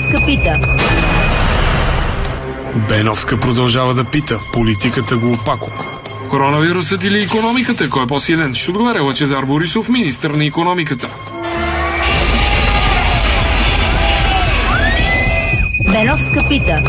Беновска пита. Беновска продължава да пита. Политиката го опако. Коронавирусът или икономиката? Кой е по-силен? Ще отговаря Лъчезар Борисов, министър на икономиката. Беновска пита.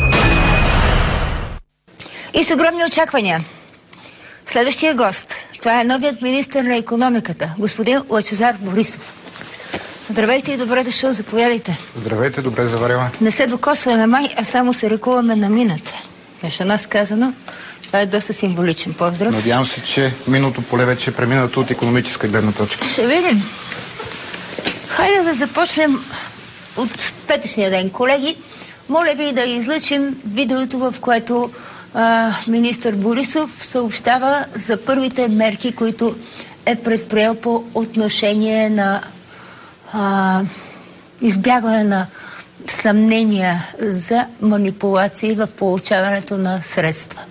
И с огромни очаквания. Следващия гост. Това е новият министър на икономиката, господин Лъчезар Борисов. Здравейте и добре дошъл, заповядайте. Здравейте, добре заварява. Не се докосваме май, а само се ръкуваме на мината. Между нас казано, това е доста символичен поздрав. Надявам се, че миното поле вече е преминато от икономическа гледна точка. Ще видим. Хайде да започнем от петъчния ден. Колеги, моля ви да излъчим видеото, в което министър Борисов съобщава за първите мерки, които е предприел по отношение на избягване на съмнения за манипулации в получаването на средства.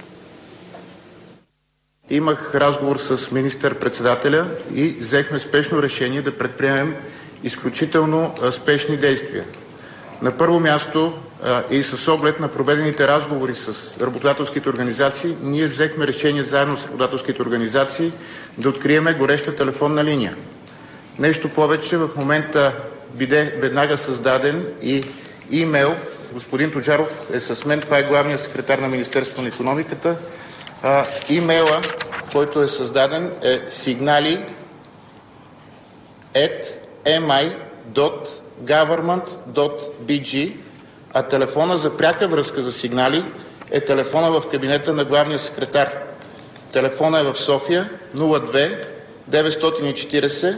Имах разговор с министър-председателя и взехме спешно решение да предприемем изключително спешни действия. На първо място и с оглед на проведените разговори с работодателските организации, ние взехме решение заедно с работодателските организации да откриеме гореща телефонна линия. Нещо повече, в момента биде веднага създаден и имейл. Господин Тоджаров е с мен, това е главният секретар на Министерството на икономиката. Имейла, който е създаден, е signali@mi.government.bg, а телефона за пряка връзка за сигнали е телефона в кабинета на главния секретар. Телефона е в София 02 940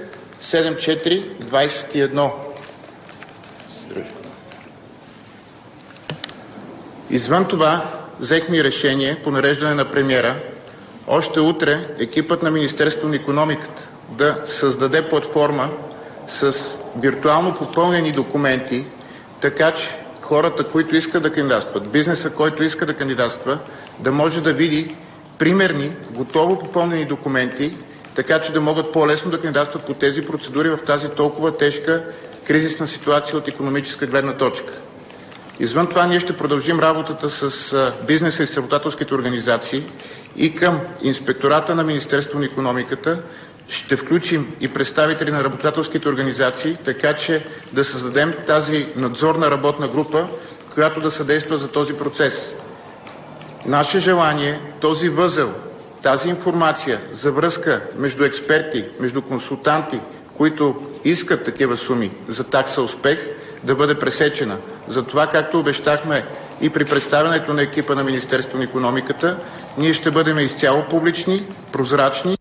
7421. Извън това, взехме и решение по нареждане на премиера още утре екипът на Министерството на икономиката да създаде платформа с виртуално попълнени документи, така че хората, които искат да кандидатстват, бизнеса, който иска да кандидатства, да може да види примерни, готово попълнени документи, така че да могат по-лесно да кандидатстват по тези процедури в тази толкова тежка кризисна ситуация от икономическа гледна точка. Извън това, ние ще продължим работата с бизнеса и с работодателските организации и към инспектората на Министерството на икономиката ще включим и представители на работодателските организации, така че да създадем тази надзорна работна група, която да съдейства за този процес. Наше желание, този възел, тази информация за връзка между експерти, между консултанти, които искат такива суми за такса успех, да бъде пресечена. Затова, както обещахме и при представянето на екипа на Министерството на икономиката, ние ще бъдем изцяло публични, прозрачни.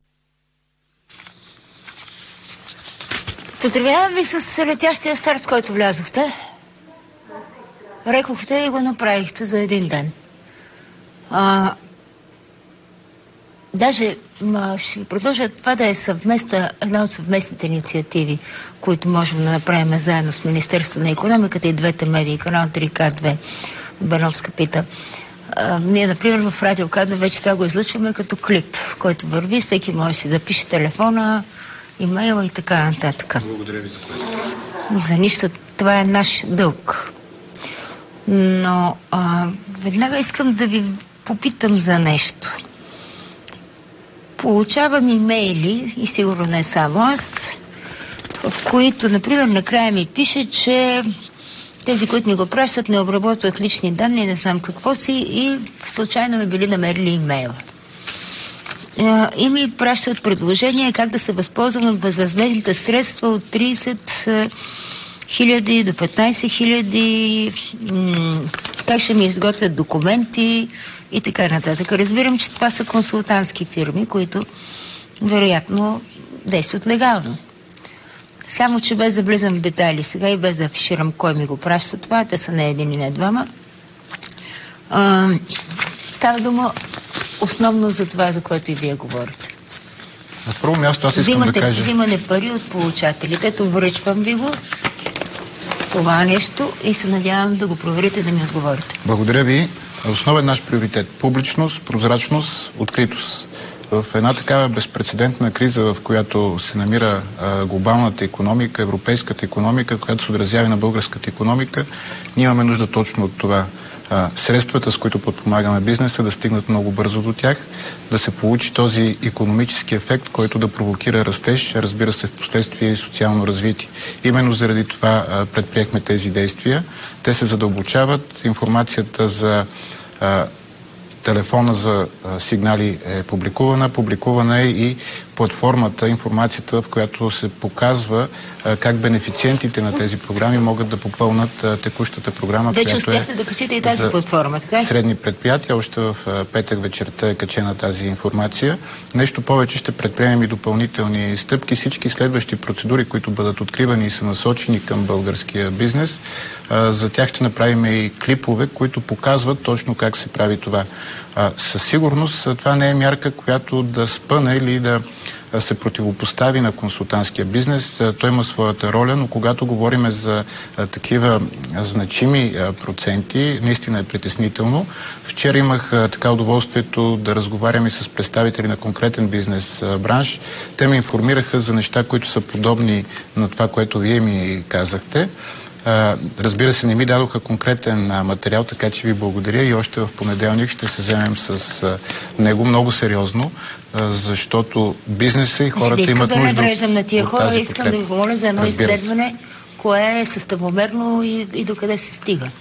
Поздравявам ви с летящия старт, който влязохте. Рекохте и го направихте за един ден. Даже ще продължа това да е една от съвместните инициативи, които можем да направим заедно с Министерството на икономиката и двете медии, канал 3К2, Беновска пита. Ние, например, в Радио К2 вече това го излъчваме като клип, който върви, всеки може да си запише телефона, имейла и така нататък. Благодаря ви за това. За нищо, това е наш дълг. Но веднага искам да ви попитам за нещо. Получавам имейли, и сигурно не само аз, в които, например, накрая ми пише, че тези, които ми го пращат, не обработват лични данни, не знам какво си, и случайно ми били намерили имейла. И ми пращат предложение как да се възползвам от безвъзмездните средства от 30 000 до 15 000, как ще ми изготвят документи и така нататък. Разбирам, че това са консултантски фирми, които вероятно действат легално. Само, че без да влизам в детайли сега и без да афиширам кой ми го праща това, те са не един и не двама. Става дума основно за това, за което и вие говорите. На първо място аз искам да кажа... Взимане пари от получателите. Ето, връчвам ви го това нещо и се надявам да го проверите, да ми отговорите. Благодаря ви. Основен наш приоритет – публичност, прозрачност, откритост. в една такава безпрецедентна криза, в която се намира глобалната икономика, европейската икономика, която се отразява на българската икономика, ние имаме нужда точно от това. Средствата, с които подпомагаме бизнеса, да стигнат много бързо до тях, да се получи този икономически ефект, който да провокира растеж, разбира се, в последствие и социално развитие. Именно заради това предприехме тези действия. Те се задълбочават. Информацията за телефона за сигнали е публикувана е и платформата, информацията, в която се показва как бенефициентите на тези програми могат да попълнат текущата програма, която успяхте да качите и тази платформа, така? Средни предприятия. Още в петък вечерта е качена тази информация. Нещо повече, ще предприемем и допълнителни стъпки. Всички следващи процедури, които бъдат откривани и са насочени към българския бизнес, за тях ще направим и клипове, които показват точно как се прави това. Със сигурност това не е мярка, която да спъне или да се противопостави на консултантския бизнес. Той има своята роля, но когато говорим за такива значими проценти, наистина е притеснително. Вчера имах така удоволствието да разговарям и с представители на конкретен бизнес бранш. Те ме информираха за неща, които са подобни на това, което вие ми казахте. Разбира се, не ми дадоха конкретен материал, така че ви благодаря и още в понеделник ще се вземем с него много сериозно, защото бизнеса и хората имат нужда от тази подкрепа. Искам да не на тия хора, искам да ви помоля за едно изследване, кое е съставомерно и докъде се стига.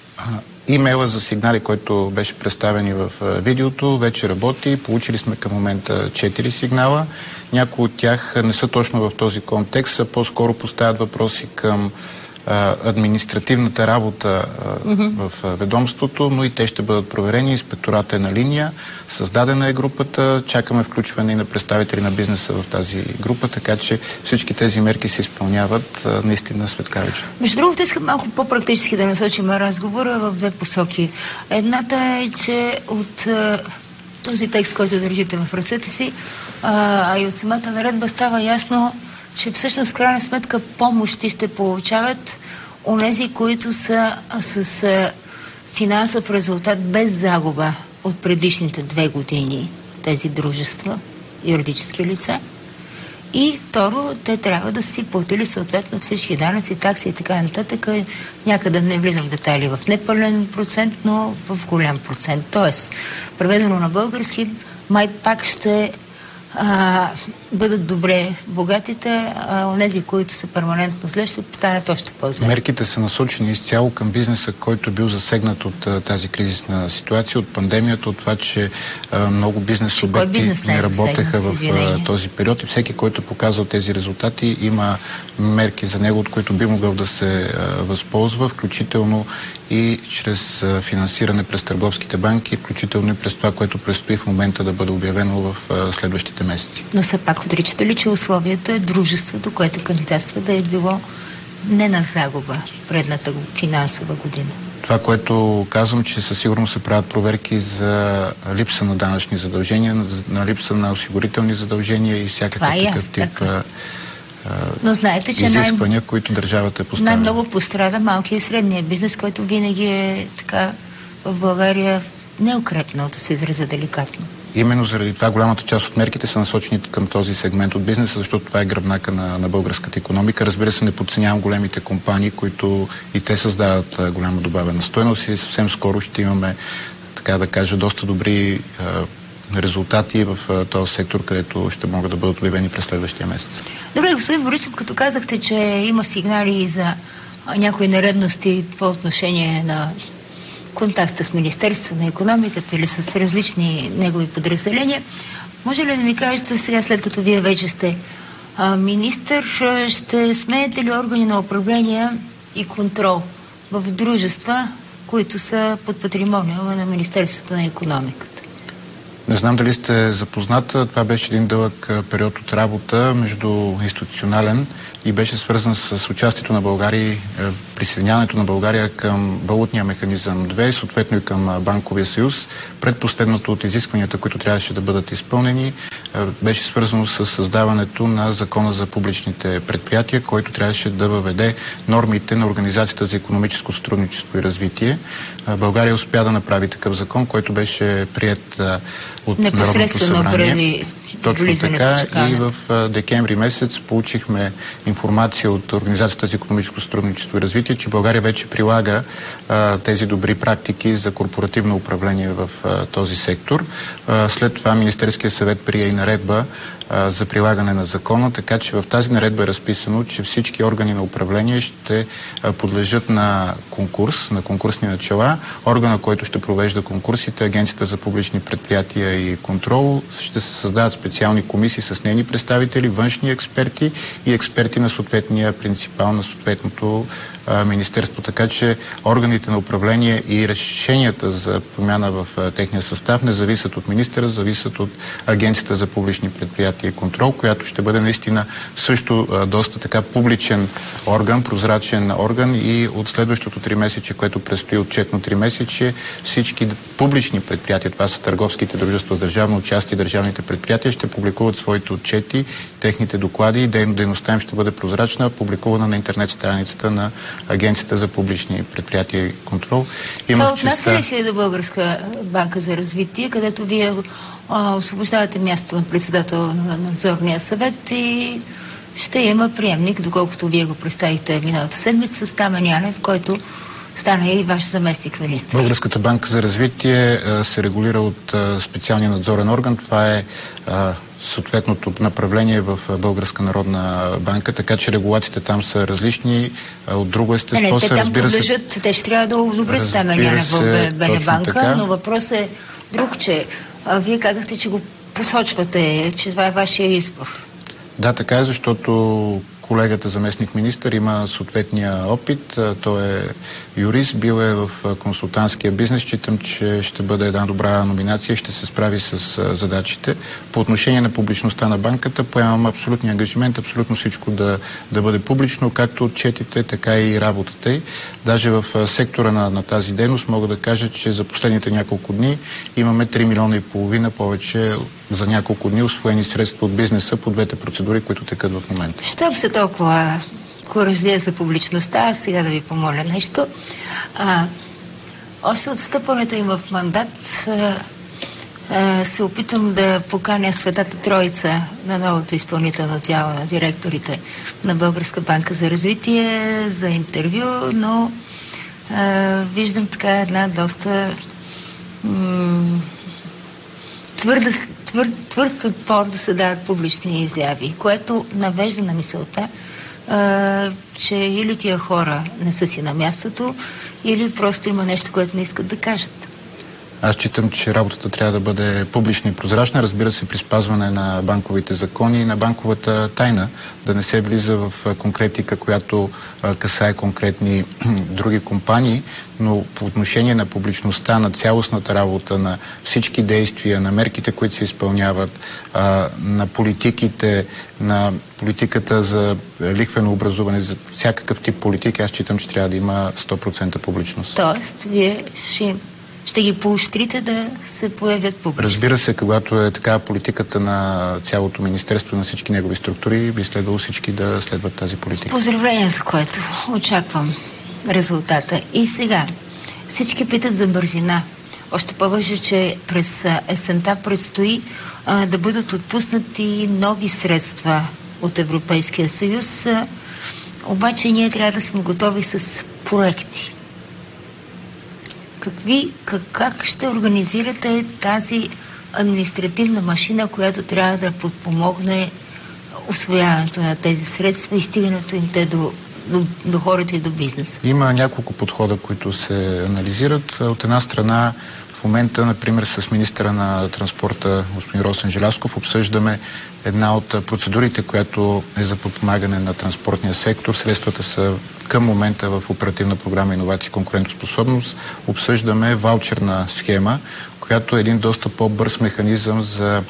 Имейла за сигнали, който беше представен и в видеото, вече работи. Получили сме към момента 4 сигнала. Някои от тях не са точно в този контекст, а по-скоро поставят въпроси към административната работа в ведомството, но и те ще бъдат проверени. Инспектората е на линия, създадена е групата, чакаме включване и на представители на бизнеса в тази група, така че всички тези мерки се изпълняват наистина светкавично. Между другото, искам малко по-практически да насочим разговора в две посоки. Едната е, че от този текст, който държите в ръцете си, а и от самата наредба става ясно, че всъщност в крайна сметка помощи ще получават онези, които са с финансов резултат без загуба от предишните 2 години, тези дружества, юридически лица. И второ, те трябва да си платили съответно всички данъци, такси и така нататък. Някъде не влизам в детайли в непълен процент, но в голям процент. Тоест, преведено на български, май пак ще бъдат добре богатите, а онези, които са перманентно зле, ще станат още по-зле. Мерките са насочени изцяло към бизнеса, който е бил засегнат от тази кризисна ситуация, от пандемията, от това, че много бизнес обекти не работеха в този период и всеки, който е показал тези резултати, има мерки за него, от които би могъл да се възползва, включително и чрез финансиране през търговските банки, включително и през това, което предстои в момента да бъде обявено в следващите месеци. Но все пак отричате ли, че условието е дружеството, което кандидатства да е било не на загуба предната финансова година? Това, което казвам, че със сигурност се правят проверки за липса на данъчни задължения, на липса на осигурителни задължения и всякакъв такъв тип но знаете, че изисквания, които държавата е поставила. Най-много пострада малкия и средния бизнес, който винаги е така в България неукрепнал, да се изразя деликатно. Именно заради това голямата част от мерките са насочени към този сегмент от бизнеса, защото това е гръбнака на българската икономика. Разбира се, не подценявам големите компании, които и те създават голяма добавена стойност и съвсем скоро ще имаме, така да кажа, доста добри резултати в този сектор, където ще могат да бъдат обявени през следващия месец. Добре, господин Борисов, като казахте, че има сигнали за някои нередности по отношение на контакта с Министерството на икономиката или с различни негови подразделения, може ли да ми кажете сега, след като вие вече сте министър, ще сменяте ли органи на управление и контрол в дружества, които са под патримониума на Министерството на икономиката? Не знам дали сте запозната. Това беше един дълъг период от работа междуинституционален и беше свързан с участието на България, присъединяването на България към валутния механизъм 2 и съответно и към Банковия съюз. Предпоследното от изискванията, които трябваше да бъдат изпълнени, беше свързано с създаването на Закона за публичните предприятия, който трябваше да въведе нормите на Организацията за икономическо сътрудничество и развитие. България успя да направи такъв закон, който беше приет от Народното събрание. Точно така, и в декември месец получихме информация от Организацията за икономическо сътрудничество и развитие, че България вече прилага тези добри практики за корпоративно управление в този сектор. След това Министерския съвет прие и наредба за прилагане на закона, така че в тази наредба е разписано, че всички органи на управление ще подлежат на конкурс, на конкурсни начала. Органа, който ще провежда конкурсите, Агенцията за публични предприятия и контрол, ще се създават специални комисии с нейни представители, външни експерти и експерти на съответния принципал на съответното министерство. Така че органите на управление и решенията за промяна в техния състав не зависят от министъра, зависят от Агенцията за публични предприятия и контрол, която ще бъде наистина също доста така публичен орган, прозрачен орган, и от следващото 3-месече, което предстои отчетно 3-месече, всички публични предприятия, това са търговските дружества с държавно участие, държавните предприятия, ще публикуват своите отчети, техните доклади и дейността им ще бъде прозрачна, публикувана на интернет страницата на Агенцията за публични предприятия и контрол. Това отнася ли се до Българска банка за развитие, където вие освобождавате място на председател на надзорния съвет и ще има приемник, доколкото вие го представихте миналата седмица, Стамен Янев, който стана и ваш заместник министър? Българската банка за развитие се регулира от специалния надзорен орган. Това е съответното направление в Българска народна банка, така че регулациите там са различни. От друго естество те там подлежат, те ще трябва да одобрят Стамен Янев в БНБанка, но въпрос е друг, че вие казахте, че го посочвате, че това е вашия избор. Да, така е, защото колегата заместник министър има съответния опит. Той е юрист, бил е в консултантския бизнес. Считам, че ще бъде една добра номинация и ще се справи с задачите. По отношение на публичността на банката, поемам абсолютния ангажимент, абсолютно всичко да бъде публично, както отчетите, така и работата й. Даже в сектора на тази дейност мога да кажа, че за последните няколко дни имаме 3,5 милиона повече за няколко дни усвоени средства от бизнеса по двете процедури, които текат в момента. Щом се толкова коражлия за публичността, аз сега да ви помоля нещо. Още от встъпването им в мандат се опитам да поканя Светата Троица на новото изпълнително тяло на директорите на Българска банка за развитие за интервю, но виждам така една доста твърд отпор да се дават публични изяви, което навежда на мисълта, че или тия хора не са си на мястото, или просто има нещо, което не искат да кажат. Аз считам, че работата трябва да бъде публична и прозрачна, разбира се, при спазване на банковите закони и на банковата тайна, да не се влиза в конкретика, която касае конкретни други компании, но по отношение на публичността, на цялостната работа, на всички действия, на мерките, които се изпълняват, на политиките, на политиката за лихвено образуване, за всякакъв тип политики, аз считам, че трябва да има 100% публичност. Тоест, вие ще ги поощрите да се появят публично? Разбира се, когато е така политиката на цялото министерство, на всички негови структури, би следвало всички да следват тази политика. Поздравления, за което очаквам резултата. И сега, всички питат за бързина. Още повече, че през есента предстои да бъдат отпуснати нови средства от Европейския съюз. Обаче ние трябва да сме готови с проекти. Как ще организирате тази административна машина, която трябва да подпомогне усвояването на тези средства и стигането им до хората и до бизнеса? Има няколко подхода, които се анализират. От една страна, в момента, например, с министъра на транспорта господин Росен Желязков обсъждаме една от процедурите, която е за подпомагане на транспортния сектор. Средствата са към момента в оперативна програма Иновации и конкурентоспособност. Обсъждаме ваучерна схема, която е един доста по-бърз механизъм за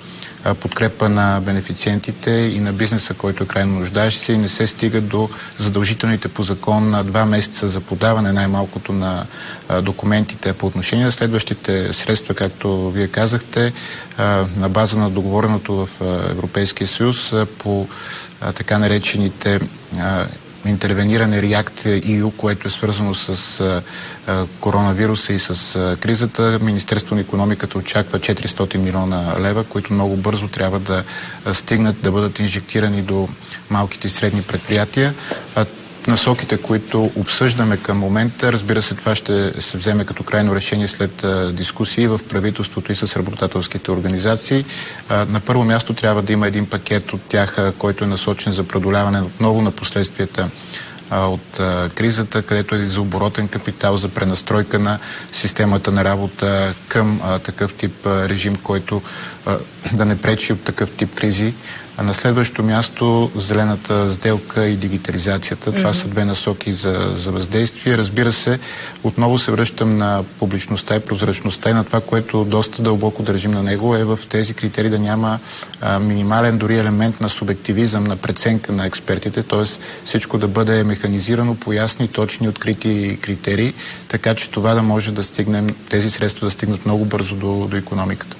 подкрепа на бенефициентите и на бизнеса, който е крайно нуждаещ се, и не се стига до задължителните по закон на 2 месеца за подаване най-малкото на документите. По отношение на следващите средства, както вие казахте, на база на договореното в Европейския съюз по така наречените интервениране REACT-EU, което е свързано с коронавируса и с кризата. Министерството на икономиката очаква 400 милиона лева, които много бързо трябва да стигнат, да бъдат инжектирани до малките и средни предприятия. Насоките, които обсъждаме към момента, разбира се, това ще се вземе като крайно решение след дискусии в правителството и с работодателските организации. На първо място трябва да има един пакет от тях, който е насочен за преодоляване отново на последствията от кризата, където е за оборотен капитал, за пренастройка на системата на работа към такъв тип режим, който да не пречи от такъв тип кризи. А на следващото място зелената сделка и дигитализацията. Това са 2 насоки за въздействие. Разбира се, отново се връщам на публичността и прозрачността и на това, което доста дълбоко държим на него, е в тези критерии да няма минимален дори елемент на субективизъм, на преценка на експертите, т.е. всичко да бъде механизирано по ясни, точни, открити критерии, така че това да може да стигнем, тези средства да стигнат много бързо до икономиката.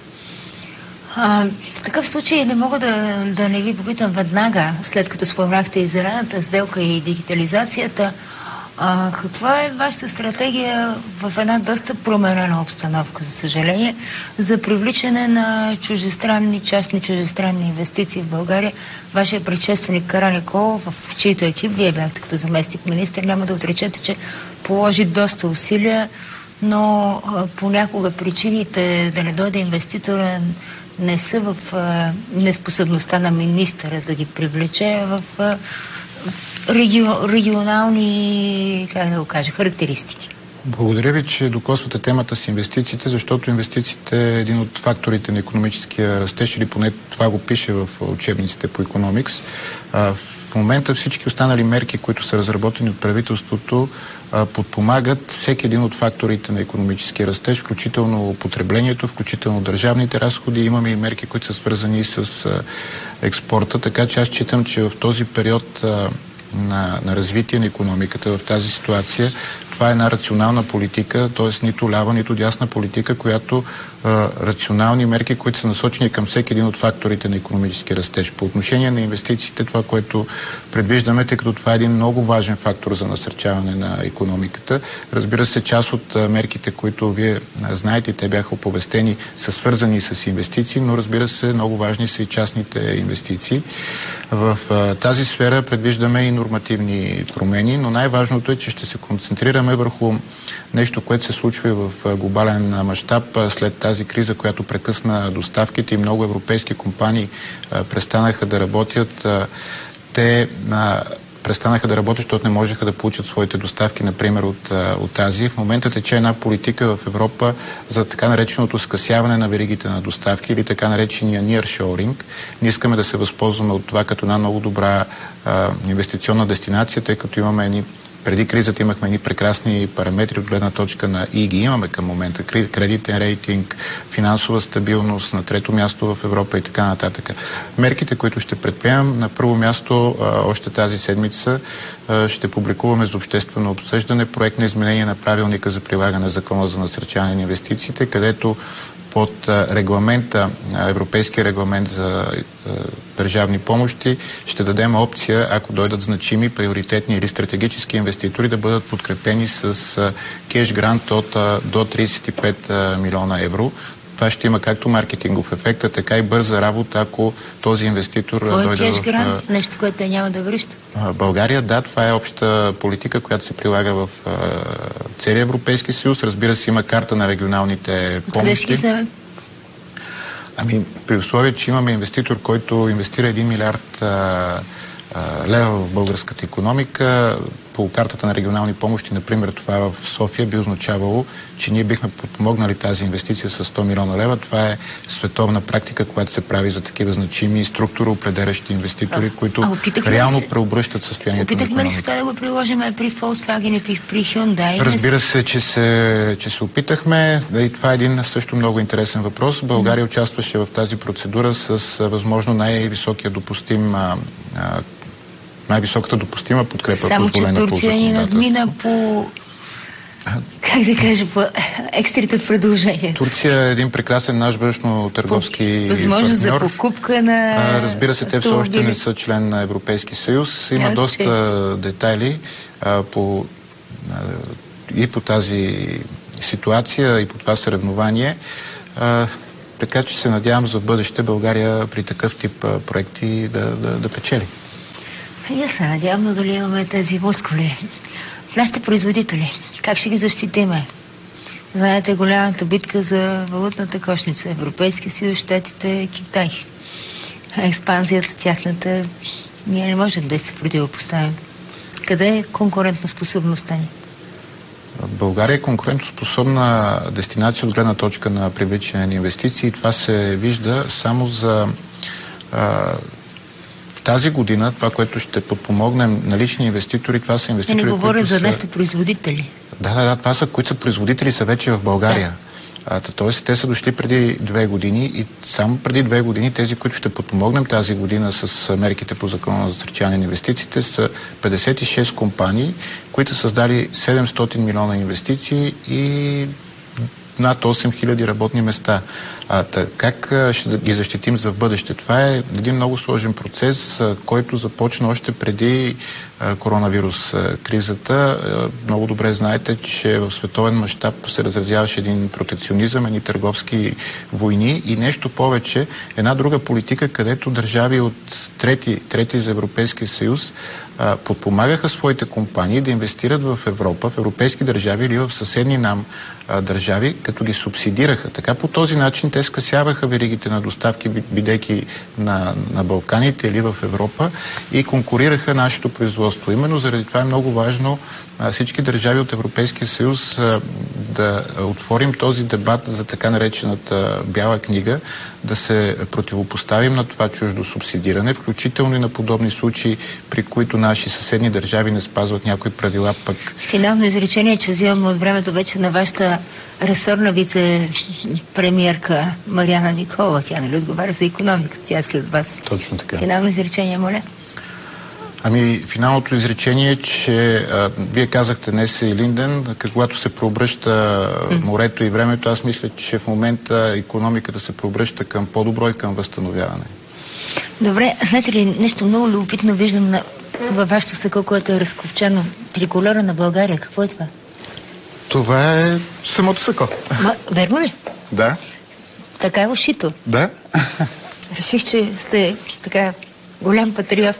В такъв случай не мога да не ви попитам веднага, след като споменахте и зелената сделка и дигитализацията, каква е вашата стратегия в една доста променена обстановка, за съжаление, за привличане на частни чуждестранни инвестиции в България? Вашия предшественик Караниколов, в чийто екип вие бяхте като заместник министър, няма да отречете, че положи доста усилия, но понякога причините да не дойде инвеститора не са в неспособността на министъра да ги привлече, в регионални, как да го кажа, характеристики. Благодаря ви, че докосвате темата с инвестициите, защото инвестициите е един от факторите на икономическия растеж, или поне това го пише в учебниците по икономикс. В момента всички останали мерки, които са разработени от правителството, подпомагат всеки един от факторите на икономическия растеж, включително потреблението, включително държавните разходи. Имаме и мерки, които са свързани с експорта, така че аз считам, че в този период на развитие на икономиката, в тази ситуация, това е една рационална политика, т.е. нито лява, нито дясна политика, която рационални мерки, които са насочени към всеки един от факторите на икономически растеж. По отношение на инвестициите, това, което предвиждаме, тъй като това е един много важен фактор за насърчаване на икономиката. Разбира се, част от мерките, които вие знаете, те бяха оповестени, са свързани с инвестиции, но разбира се, много важни са и частните инвестиции. В тази сфера предвиждаме и нормативни промени, но най-важното е, че ще се концентрираме върху нещо, което се случва и в глобален мащаб след тази криза, която прекъсна доставките и много европейски компании престанаха да работят. Те престанаха да работят, защото не можеха да получат своите доставки, например, от Азия. В момента тече една политика в Европа за така нареченото скъсяване на веригите на доставки или така наречения nearshoring. Ние искаме да се възползваме от това като една много добра инвестиционна дестинация, тъй като имаме преди кризата имахме едни прекрасни параметри от гледна точка на и ги имаме към момента. Кредитен рейтинг, финансова стабилност, на трето място в Европа и така нататък. Мерките, които ще предприемем, на първо място още тази седмица ще публикуваме за обществено обсъждане проект на изменение на правилника за прилагане на Закона за насърчаване на инвестициите, където под регламента, европейския регламент за държавни помощи, ще дадем опция, ако дойдат значими, приоритетни или стратегически инвеститори, да бъдат подкрепени с кеш грант от до 35 милиона евро. Това ще има както маркетингов ефект, така и бърза работа, ако този инвеститор дойде кеш грант, нещо, което те няма да връщат. България, да, това е обща политика, която се прилага в целия Европейски съюз. Разбира се, има карта на регионалните помощи. При условие, че имаме инвеститор, който инвестира 1 милиард лева в българската икономика, по картата на регионални помощи, например това в София, би означавало, че ние бихме подпомогнали тази инвестиция с 100 милиона лева. Това е световна практика, която се прави за такива значими структуроопределящи инвеститори, които реално преобръщат състоянието на икономиката. Опитахме ли се да го приложим при Volkswagen и при Hyundai? Разбира се, че се опитахме. И това е един също много интересен въпрос. България участваше в тази процедура с възможно най-високата допустима подкрепа. Само, че Турция ни надмина по по екстрите предложения. Турция е един прекрасен наш външно-търговски възможност за покупка на разбира се, те все още не са член на Европейски съюз. Има доста детайли и по тази ситуация, и по това съревнование. Така че се надявам за бъдеще България при такъв тип проекти да печели. И аз се надявам, но дали имаме тези мускули. Нашите производители, как ще ги защитиме? Знаете, голямата битка за валутната кошница. Европейския съюз, Щатите, Китай. Експанзията тяхната, ние не можем да се противопоставим. Къде е конкурентоспособността ни? България е конкурентоспособна дестинация от гледна точка на привличане на инвестиции. Това се вижда само за в тази година. Това, което ще подпомогнем налични инвеститори, това са инвеститори, не говоря за нашите производители. Да, това са, които са производители, са вече в България. Тоест, те са дошли преди 2 години и само преди 2 години тези, които ще подпомогнем тази година с мерките по закона за насърчаване на инвестициите, са 56 компании, които са създали 700 милиона инвестиции и над 8000 работни места. Как ще ги защитим за в бъдеще? Това е един много сложен процес, който започна още преди коронавирус кризата. Много добре знаете, че в световен мащаб се разразяваше един протекционизъм, едни търговски войни и нещо повече. Една друга политика, където държави от трети за Европейския съюз подпомагаха своите компании да инвестират в Европа, в европейски държави или в съседни нам държави, като ги субсидираха. Така по този начин те скъсяваха веригите на доставки, бидейки на Балканите или в Европа и конкурираха нашето производство. Именно заради това е много важно всички държави от Европейския съюз да отворим този дебат за така наречената бяла книга, да се противопоставим на това чуждо субсидиране, включително и на подобни случаи, при които наши съседни държави не спазват някои правила пък. Финално изречение, че взимам от времето вече на вашата ресорна вице-премиерка Мариана Никола. Тя нали отговаря за икономика, тя е след вас. Точно така. Финално изречение, моля. Финалното изречение е, че вие казахте днес и Линден, когато се преобръща морето и времето, аз мисля, че в момента икономиката се преобръща към по-добро и към възстановяване. Добре, знаете ли, нещо много любопитно виждам във вашето сако, което е разкопчено. Триколора на България. Какво е това? Това е самото сако. Верно ли? Да. Така е ушито? Да. Реших, че сте така голям патриот.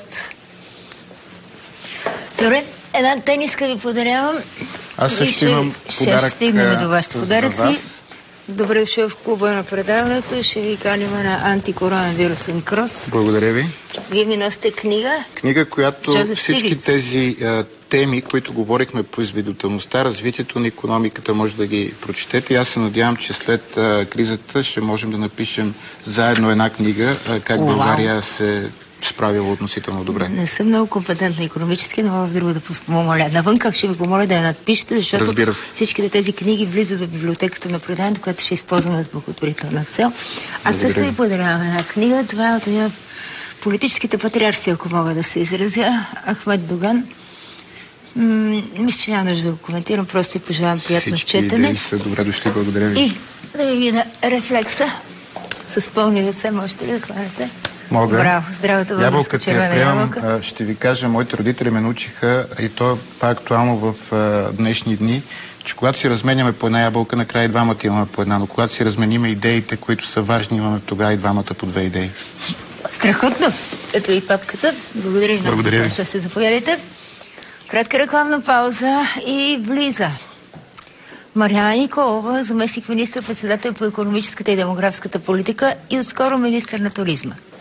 Добре, една тениска ви подарявам. Аз също имам подарък ще стигнем до вашите подаръци. Добре дошъл в клуба на предаването. Ще ви каним на антикоронавирусен крос. Благодаря ви. Вие ми носите книга. Книга, която всички тези теми, които говорихме, производителността, развитието на икономиката, може да ги прочетете. И аз се надявам, че след кризата ще можем да напишем заедно една книга, как България се справила относително добре. Не съм много компетентна икономически, но мога в друго да помоля. Навън как ще ви помоля да я надпишете, защото всичките тези книги влизат в библиотеката на предаването, която ще използваме с благотворителна цел. Аз също ви подарявам една книга. Това е от един от политическите патриарси, ако мога да се изразя, Ахмед Доган. Мисля, че няма нужда да го коментирам, просто ви пожелавам приятно четене. Всички идеи са добре дошли, благодаря ви. И да ви видя рефлекса с пълни ръце, можете ли да хванете? Мога. Браво, здравата българска червена ябълка. Ще ви кажа, моите родители ме научиха, и то е актуално в днешни дни, че когато си разменяме по една ябълка, накрая и двамата имаме по една, но когато си размениме идеите, които са важни, имаме тогава и двамата по 2 идеи. Страхотно! Ето и папката. Благодаря ви много за това, че сте заповядайте. Кратка рекламна пауза и влиза Мариана Николова, заместник министър-председател по икономическата и демографската политика и отскоро министър на туризма.